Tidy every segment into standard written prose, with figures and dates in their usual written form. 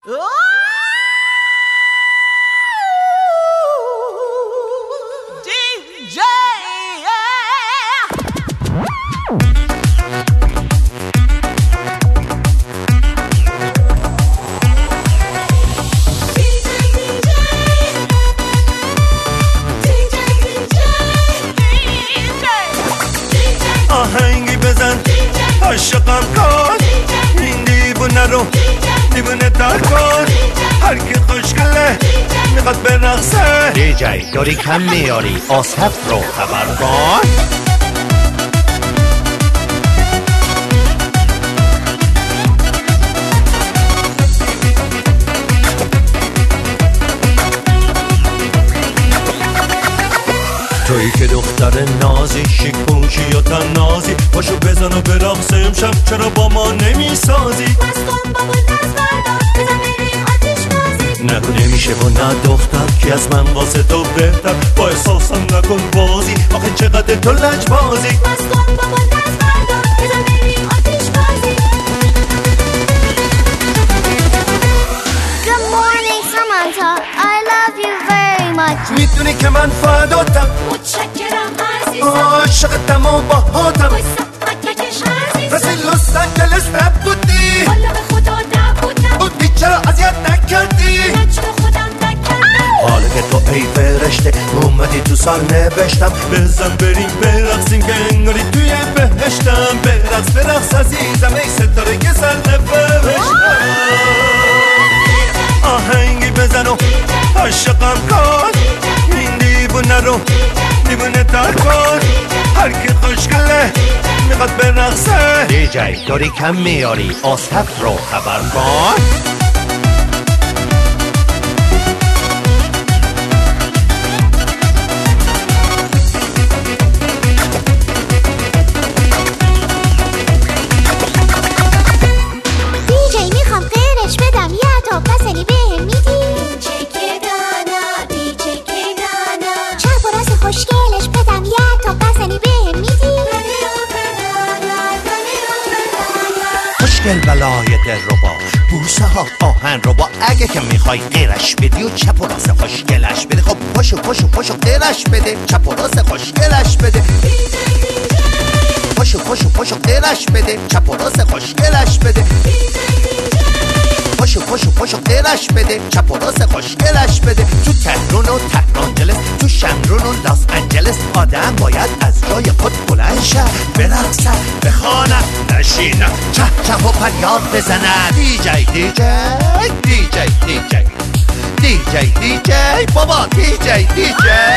آهنگی بزن عاشقم کن این دیوونه رو دیوونه تر کن هر کی خوشگله میخواد برقصه دیجی داری کم میاری آصف رو خبر کن تویی که دختر نازی شیک پوشی یا تن نازی پاشو بزن و برقص امشب چرا با ما نمیسازی مستم بابا دست بردار بزن بریم آتیش بازی نگو نمیشه و نه دختر کی از من واسه تو بهتر با احساسم نکن بازی آخه چقدر تو لجبازی مستم بابا دست بردار بزن بریم آتیش بازی Good morning Samantha I love you very much میدونی که من فداتم متشکرم عزیزم عاشقتم و باهاتم بایستم مککش عزیزم رسید لس آنجلس نبودی والا به خدا نبودم بودی چرا اذیت نکردی نجم خودم نکردم حالا که تو ای فرشته اومدی تو سال نوشتم بزن بریم برقصیم که انگاری توی بهشتم برقص عزیزم ای ستاره که سر نفرشتم آهنگی بزن و عاشقم کن این دیوونه رو دیوونه تر کن هر کی خوشگله میخواد برقصه دیجی داری کم میاری آصف رو خبر کن دیجی میخوام غیرش بدم یه تا پسلی بهم میدی چپ و راست خوشگلش بدم یه تا پسلی بهم میدی خوشگل بلای دل رو با بوسه ها آهن رو با اگه که میخوای غیرش بدی و چپ و راست خوشگلش بده خب پاشو غیرش بده چپ و راست خوشگلش بده پاشو غیرش بده چپ و راست خوشگلش بده پاشو غیرش بده چپ و راست خوشگلش بده تو تهران و آنجلس تو شمرون و لاس آنجلس آدم باید از جای خود بلند شه برقصه بخوانه نشینه چه و فریاد بزنه دیجی بابا دیجی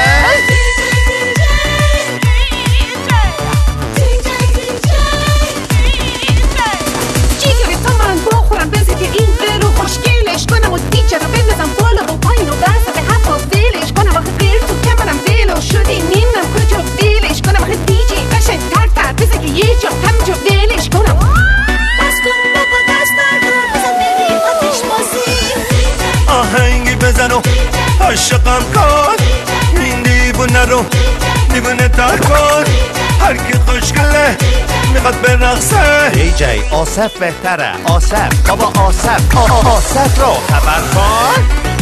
جیگری تا من بخورم بزید این دل رو خوشگلش کنم و دیجه رو بندازم بالا و پایین و برسه حتی ولش کنم آخه غیر تو کمرم ولو شدی نمیدونم کجا ولش کنم آخه دیجی قشنگ تر بزن که یه جا همینجا ولش کنم بس کن بابا دست بردار بزن بریم آتیش بازی آهنگی بزن و عاشقم کن این دیوونه رو دیوونه تر کن هر کی خوشگله میخواد برقصه دیجی آصف بهتره آصف بابا آصف رو خبر کن